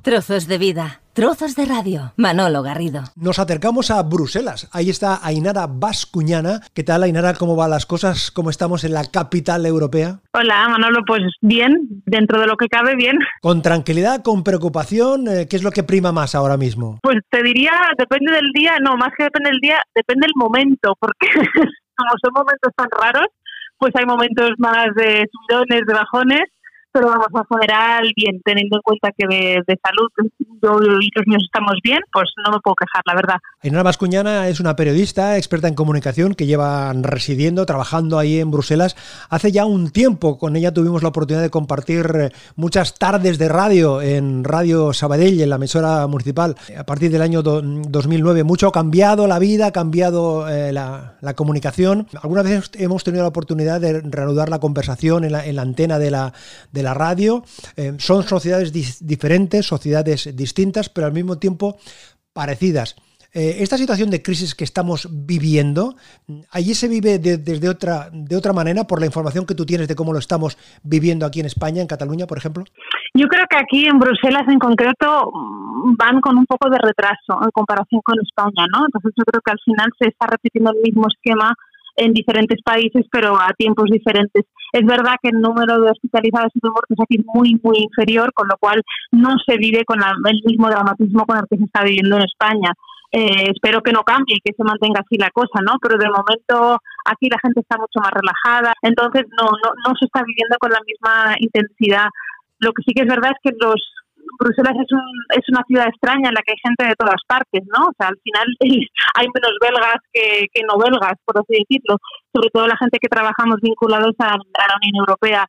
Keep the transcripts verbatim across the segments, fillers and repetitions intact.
Trozos de vida, trozos de radio. Manolo Garrido. Nos acercamos a Bruselas. Ahí está Ainara Bascuñana. ¿Qué tal, Ainara? ¿Cómo van las cosas? ¿Cómo estamos en la capital europea? Hola, Manolo. Pues bien, dentro de lo que cabe, bien. ¿Con tranquilidad, con preocupación? ¿Qué es lo que prima más ahora mismo? Pues te diría, depende del día. No, más que depende del día, depende del momento. Porque como son momentos tan raros, pues hay momentos más de subidones, de bajones. Pero vamos, en general, bien, teniendo en cuenta que de, de salud yo y los míos estamos bien, pues no me puedo quejar, la verdad. Ainara Bascuñana es una periodista experta en comunicación que lleva residiendo, trabajando ahí en Bruselas hace ya un tiempo. Con ella tuvimos la oportunidad de compartir muchas tardes de radio en Radio Sabadell, en la emisora municipal, a partir del año do, dos mil nueve. Mucho ha cambiado la vida, ha cambiado eh, la, la comunicación. Algunas veces hemos tenido la oportunidad de reanudar la conversación en la, en la antena de la, de la radio. Eh, son sociedades dis- diferentes, sociedades distintas, pero al mismo tiempo parecidas. Eh, esta situación de crisis que estamos viviendo, allí se vive de, desde otra, de otra manera, por la información que tú tienes de cómo lo estamos viviendo aquí en España, en Cataluña, por ejemplo. Yo creo que aquí en Bruselas en concreto van con un poco de retraso en comparación con España, ¿no? Entonces yo creo que al final se está repitiendo el mismo esquema en diferentes países, pero a tiempos diferentes. Es verdad que el número de hospitalizados y de muertos aquí es muy, muy inferior, con lo cual no se vive con la, el mismo dramatismo con el que se está viviendo en España. Eh, espero que no cambie y que se mantenga así la cosa, ¿no? Pero de momento aquí la gente está mucho más relajada, entonces no, no, no se está viviendo con la misma intensidad. Lo que sí que es verdad es que los Bruselas es, un, es una ciudad extraña en la que hay gente de todas partes, ¿no? O sea, al final hay menos belgas que, que no belgas, por así decirlo, sobre todo la gente que trabajamos vinculados a, a la Unión Europea.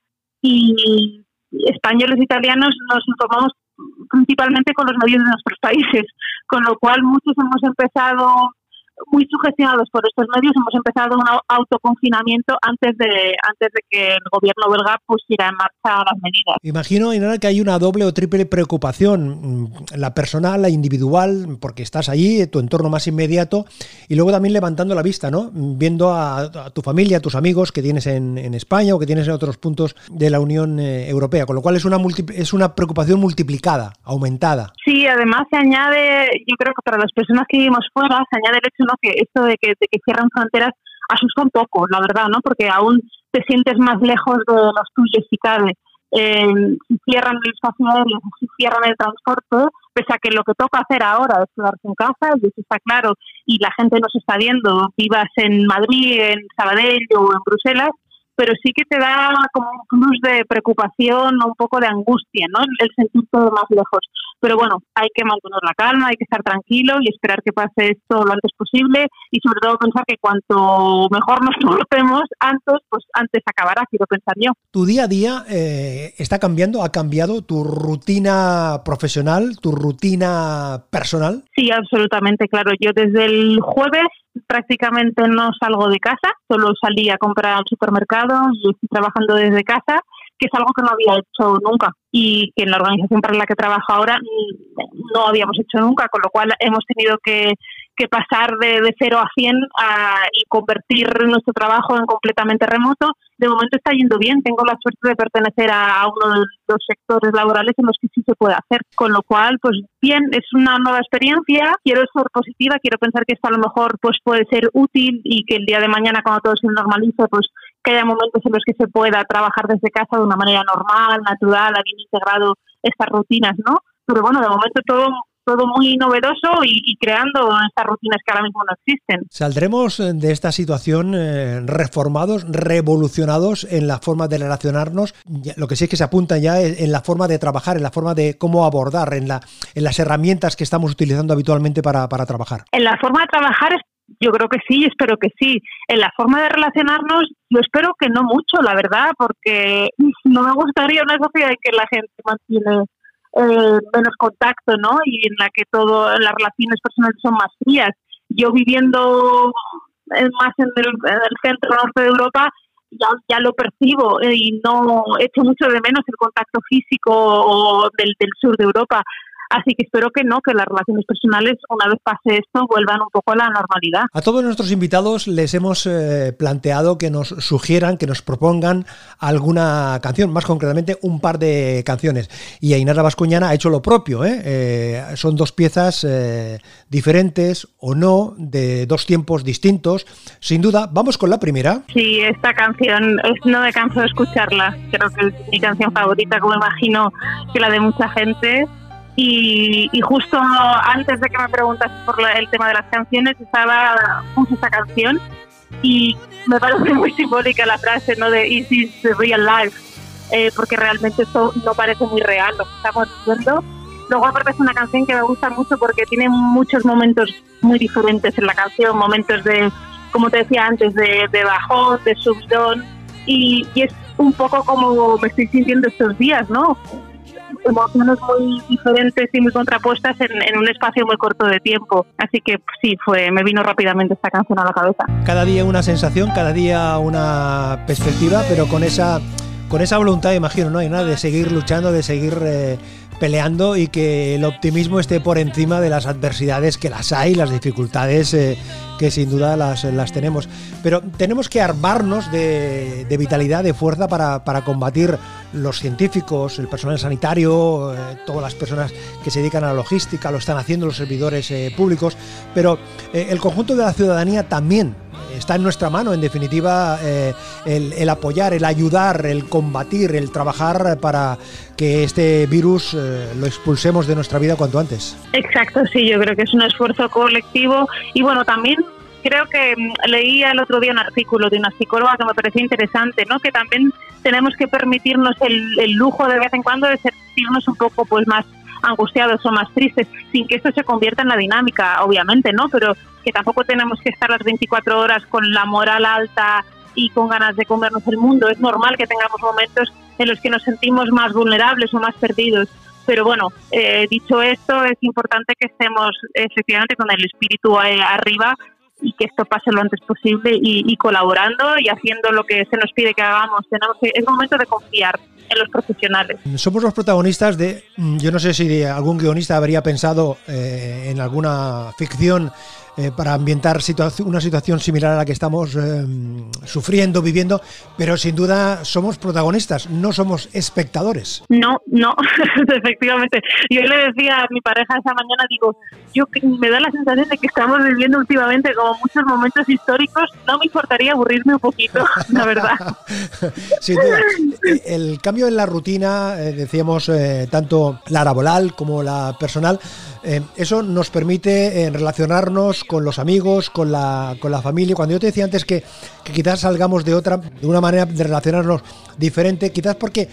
Y españoles e italianos nos informamos principalmente con los medios de nuestros países, con lo cual muchos hemos empezado, muy sugestionados por estos medios, hemos empezado un autoconfinamiento antes de antes de que el gobierno belga pusiera en marcha las medidas. Imagino, Ainara, que hay una doble o triple preocupación, la personal, la individual, porque estás allí, tu entorno más inmediato, y luego también levantando la vista, ¿no? Viendo a, a tu familia, a tus amigos que tienes en, en España o que tienes en otros puntos de la Unión eh, Europea, con lo cual es una multi, es una preocupación multiplicada, aumentada. Sí, además se añade, yo creo que para las personas que vivimos fuera, se añade el hecho, ¿no?, que esto de que, de que cierran fronteras asusta un poco, la verdad, ¿no? Porque aún te sientes más lejos de los tuyos si cabe. Eh, si cierran el espacio aéreo, si cierran el transporte, pese a que lo que toca hacer ahora es quedarse en casa, y eso está claro, y la gente nos está viendo, vivas en Madrid, en Sabadell o en Bruselas, pero sí que te da como un plus de preocupación, un poco de angustia, ¿no? El sentir todo más lejos. Pero bueno, hay que mantener la calma, hay que estar tranquilo y esperar que pase esto lo antes posible, y sobre todo pensar que cuanto mejor nos portemos antes, pues antes acabará, quiero pensar yo. Tu día a día eh, está cambiando, ha cambiado tu rutina profesional, tu rutina personal. Sí, absolutamente, claro. Yo desde el jueves prácticamente no salgo de casa, solo salí a comprar al supermercado y estoy trabajando desde casa, que es algo que no había hecho nunca y que en la organización para la que trabajo ahora no habíamos hecho nunca, con lo cual hemos tenido que, que pasar de, de cero a cien a, y convertir nuestro trabajo en completamente remoto. De momento está yendo bien, tengo la suerte de pertenecer a, a uno de los sectores laborales en los que sí se puede hacer, con lo cual, pues bien, es una nueva experiencia, quiero ser positiva, quiero pensar que esto a lo mejor pues puede ser útil y que el día de mañana, cuando todo se normalice, pues que haya momentos en los que se pueda trabajar desde casa de una manera normal, natural, habiendo integrado estas rutinas, ¿no? Pero bueno, de momento todo todo muy novedoso y, y creando estas rutinas que ahora mismo no existen. Saldremos de esta situación eh, reformados, revolucionados en la forma de relacionarnos. Lo que sí es que se apunta ya es en la forma de trabajar, en la forma de cómo abordar, en, la, en las herramientas que estamos utilizando habitualmente para, para trabajar. En la forma de trabajar yo creo que sí, espero que sí. En la forma de relacionarnos yo espero que no mucho, la verdad, porque no me gustaría una sociedad en que la gente mantiene Eh, menos contacto, ¿no? Y en la que todo, las relaciones personales son más frías. Yo viviendo más en el, en el centro norte de Europa ya, ya lo percibo eh, y no echo mucho de menos el contacto físico o del, del sur de Europa. Así que espero que no, que las relaciones personales, una vez pase esto, vuelvan un poco a la normalidad. A todos nuestros invitados les hemos eh, planteado que nos sugieran, que nos propongan alguna canción, más concretamente un par de canciones. Y Ainara Bascuñana ha hecho lo propio, ¿eh? Eh, son dos piezas eh, diferentes o no, de dos tiempos distintos. Sin duda, vamos con la primera. Sí, esta canción es, no me canso de escucharla. Creo que es mi canción favorita, como imagino que la de mucha gente. Y, y justo antes de que me preguntases por la, el tema de las canciones, estaba puse esta canción y me parece muy simbólica la frase, ¿no? De "Is this the real life?", eh, porque realmente esto no parece muy real lo que estamos viendo. Luego aparte es una canción que me gusta mucho porque tiene muchos momentos muy diferentes en la canción, momentos de, como te decía antes, de, de bajón, de subidón, y, y es un poco como me estoy sintiendo estos días, ¿no? Emociones muy diferentes y muy contrapuestas en, en un espacio muy corto de tiempo. Así que sí, fue me vino rápidamente esta canción a la cabeza. Cada día una sensación, cada día una perspectiva, pero con esa con esa voluntad, imagino, ¿no? Hay nada de seguir luchando, de seguir eh, peleando, y que el optimismo esté por encima de las adversidades, que las hay, las dificultades eh, que sin duda las, las tenemos. Pero tenemos que armarnos de, de vitalidad, de fuerza para, para combatir los científicos, el personal sanitario, eh, todas las personas que se dedican a la logística, lo están haciendo los servidores eh, públicos, pero eh, el conjunto de la ciudadanía también está en nuestra mano, en definitiva, eh, el, el apoyar, el ayudar, el combatir, el trabajar para que este virus eh, lo expulsemos de nuestra vida cuanto antes. Exacto, sí, yo creo que es un esfuerzo colectivo y bueno, también creo que leí el otro día un artículo de una psicóloga que me pareció interesante, ¿no? Que también tenemos que permitirnos el, el lujo de vez en cuando de sentirnos un poco pues más angustiados o más tristes, sin que esto se convierta en la dinámica, obviamente, ¿no? Pero que tampoco tenemos que estar las veinticuatro horas con la moral alta y con ganas de comernos el mundo. Es normal que tengamos momentos en los que nos sentimos más vulnerables o más perdidos. Pero bueno, eh, dicho esto, es importante que estemos efectivamente con el espíritu eh, arriba y que esto pase lo antes posible y, y colaborando y haciendo lo que se nos pide que hagamos. Tenemos que, es momento de confiar en los profesionales. Somos los protagonistas de, yo no sé si algún guionista habría pensado eh, en alguna ficción eh, para ambientar situa- una situación similar a la que estamos eh, sufriendo, viviendo, pero sin duda somos protagonistas, no somos espectadores. No, no, efectivamente. Yo le decía a mi pareja esa mañana, digo, yo me da la sensación de que estamos viviendo últimamente como muchos momentos históricos, no me importaría aburrirme un poquito, la verdad. Sin duda. El cambio en la rutina, eh, decíamos, eh, tanto la laboral como la personal, eh, eso nos permite eh, relacionarnos con los amigos, con la, con la familia. Cuando yo te decía antes que, que quizás salgamos de otra, de una manera de relacionarnos diferente, quizás porque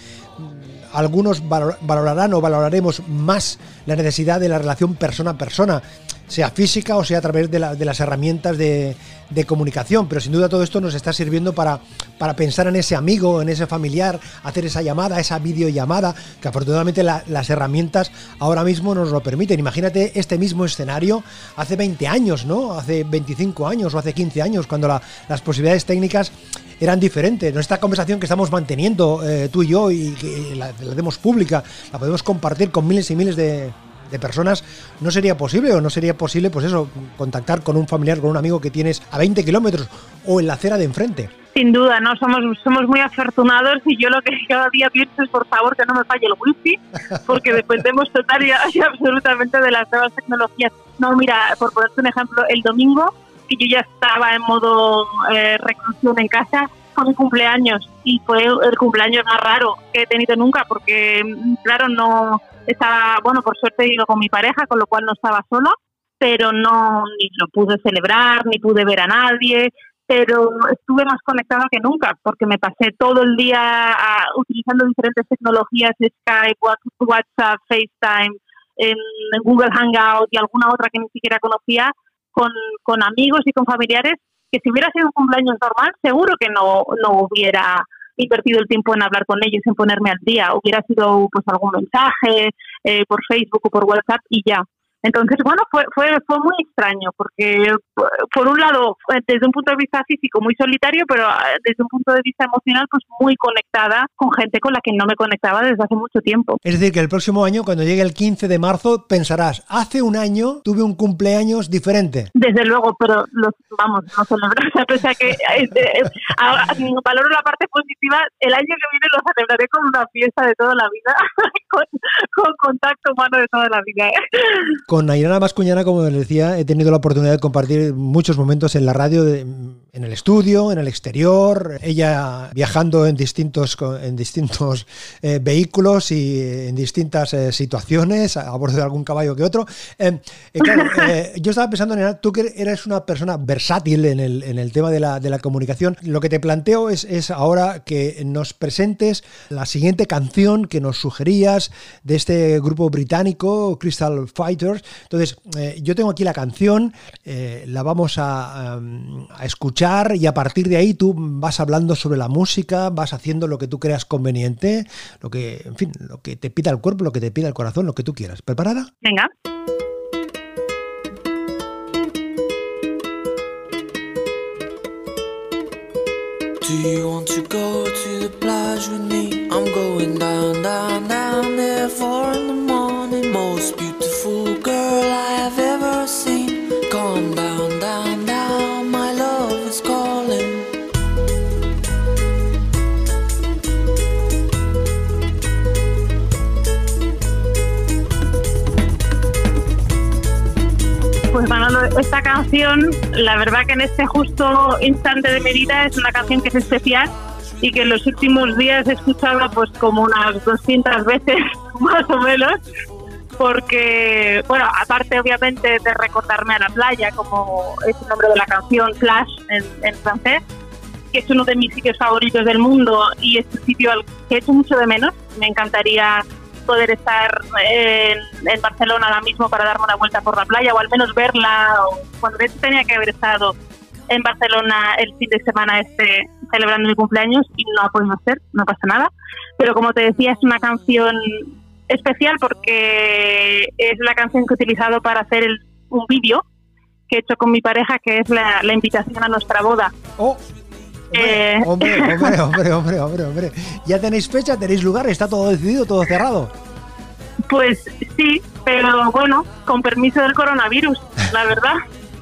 algunos valorarán o valoraremos más la necesidad de la relación persona a persona, sea física o sea a través de, la, de las herramientas de, de comunicación, pero sin duda todo esto nos está sirviendo para, para pensar en ese amigo, en ese familiar, hacer esa llamada, esa videollamada, que afortunadamente la, las herramientas ahora mismo nos lo permiten. Imagínate este mismo escenario hace veinte años, ¿no? Hace veinticinco años o hace quince años, cuando la, las posibilidades técnicas eran diferentes. Nuestra conversación que estamos manteniendo eh, tú y yo y que la, la hacemos pública, la podemos compartir con miles y miles de, de personas, no sería posible o no sería posible, pues eso, contactar con un familiar, con un amigo que tienes a veinte kilómetros o en la acera de enfrente. Sin duda, no somos somos muy afortunados y yo lo que cada día pienso es por favor que no me falle el wifi, porque dependemos total y, y absolutamente de las nuevas tecnologías. No, mira, por ponerte un ejemplo, el domingo que yo ya estaba en modo eh, reclusión en casa, fue mi cumpleaños y fue el cumpleaños más raro que he tenido nunca porque, claro, no estaba, bueno, por suerte iba con mi pareja, con lo cual no estaba sola, pero no ni lo pude celebrar, ni pude ver a nadie, pero estuve más conectada que nunca porque me pasé todo el día a, utilizando diferentes tecnologías, Skype, WhatsApp, FaceTime, en, en Google Hangout y alguna otra que ni siquiera conocía, Con, con amigos y con familiares, que si hubiera sido un cumpleaños normal, seguro que no, no hubiera invertido el tiempo en hablar con ellos, en ponerme al día. Hubiera sido pues algún mensaje eh, por Facebook o por WhatsApp y ya. Entonces, bueno, fue, fue, fue muy extraño porque, por un lado, desde un punto de vista físico muy solitario, pero desde un punto de vista emocional, pues muy conectada con gente con la que no me conectaba desde hace mucho tiempo. Es decir, que el próximo año, cuando llegue el quince de marzo, pensarás, hace un año tuve un cumpleaños diferente. Desde luego, pero los, vamos, no celebrar, o sea, pese a que eh, eh, a, a, valoro la parte positiva, el año que viene lo celebraré con una fiesta de toda la vida, con, con contacto humano de toda la vida. Con Ainara Mascuñana, como les decía, he tenido la oportunidad de compartir muchos momentos en la radio, de, en el estudio, en el exterior, ella viajando en distintos, en distintos eh, vehículos y en distintas eh, situaciones, a bordo de algún caballo que otro. Eh, eh, claro, eh, yo estaba pensando, Ainara, tú que eres una persona versátil en el, en el tema de la, de la comunicación, lo que te planteo es, es ahora que nos presentes la siguiente canción que nos sugerías de este grupo británico, Crystal Fighters. Entonces, eh, yo tengo aquí la canción, eh, la vamos a, a, a escuchar y a partir de ahí tú vas hablando sobre la música, vas haciendo lo que tú creas conveniente, lo que, en fin, lo que te pida el cuerpo, lo que te pida el corazón, lo que tú quieras. ¿Preparada? Venga. Do you want to go to the plage with me? I'm going down, down, down there, four in the morning. Most beautiful girl I have ever seen. Come down, down, down, my love is calling. Pues Manolo, esta canción, la verdad que en este justo instante de mi vida es una canción que es especial y que en los últimos días he escuchado pues como unas doscientas veces más o menos, porque, bueno, aparte obviamente de recordarme a la playa, como es el nombre de la canción, Plage en, en francés, que es uno de mis sitios favoritos del mundo y es un sitio al que he hecho mucho de menos. Me encantaría poder estar en, en Barcelona ahora mismo para darme una vuelta por la playa o al menos verla, o cuando de hecho tenía que haber estado en Barcelona el fin de semana este celebrando mi cumpleaños y no ha podido ser, no pasa nada, pero como te decía es una canción especial porque es la canción que he utilizado para hacer el, un vídeo que he hecho con mi pareja, que es la, la invitación a nuestra boda. Oh. Hombre, eh... hombre, hombre, hombre, hombre, hombre, hombre. ¿Ya tenéis fecha, tenéis lugar? ¿Está todo decidido, todo cerrado? Pues sí, pero bueno, con permiso del coronavirus, la verdad.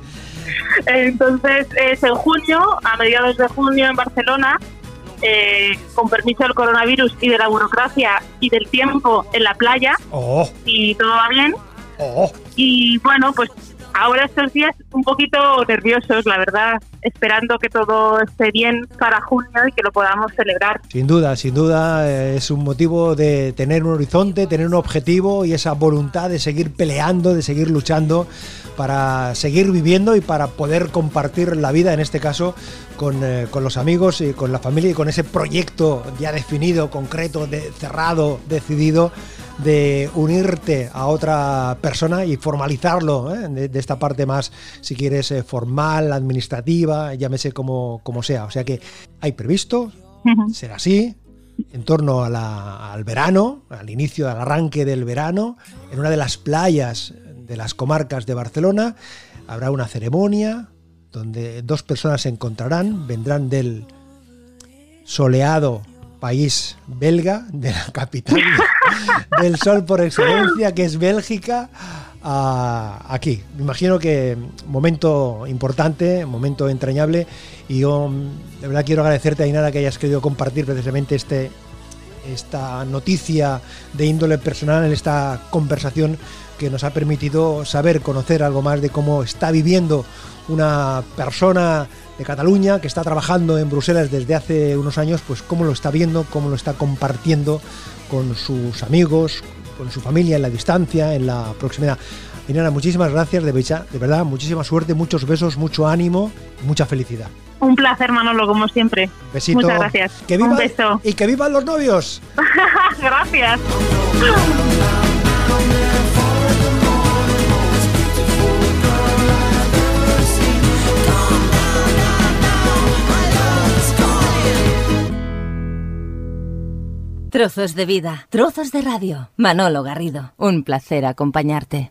Entonces es en junio, a mediados de junio en Barcelona, eh, con permiso del coronavirus y de la burocracia y del tiempo en la playa, oh. y todo va bien. Oh. Y bueno, pues ahora estos días un poquito nerviosos, la verdad, esperando que todo esté bien para junio y que lo podamos celebrar. Sin duda, sin duda, eh, es un motivo de tener un horizonte, tener un objetivo y esa voluntad de seguir peleando, de seguir luchando para seguir viviendo y para poder compartir la vida, en este caso, con, eh, con los amigos y con la familia y con ese proyecto ya definido, concreto, de, cerrado, decidido, de unirte a otra persona y formalizarlo, ¿eh? de, de esta parte más, si quieres, eh, formal, administrativa, llámese como, como sea. O sea que hay previsto, uh-huh. será así, en torno a la, al verano, al inicio, al arranque del verano, en una de las playas de las comarcas de Barcelona, habrá una ceremonia donde dos personas se encontrarán, vendrán del soleado país belga, de la capital del sol por excelencia, que es Bélgica, a aquí. Me imagino que momento importante, momento entrañable, y yo de verdad quiero agradecerte, Ainara, que hayas querido compartir precisamente este, esta noticia de índole personal en esta conversación que nos ha permitido saber, conocer algo más de cómo está viviendo una persona de Cataluña que está trabajando en Bruselas desde hace unos años, pues cómo lo está viendo, cómo lo está compartiendo con sus amigos, con su familia en la distancia, en la proximidad. Ainara, muchísimas gracias, de verdad, muchísima suerte, muchos besos, mucho ánimo y mucha felicidad. Un placer, Manolo, como siempre. Besito. Muchas gracias. Que viva, un beso. Y que vivan los novios. Gracias. Trozos de vida, trozos de radio. Manolo Garrido, un placer acompañarte.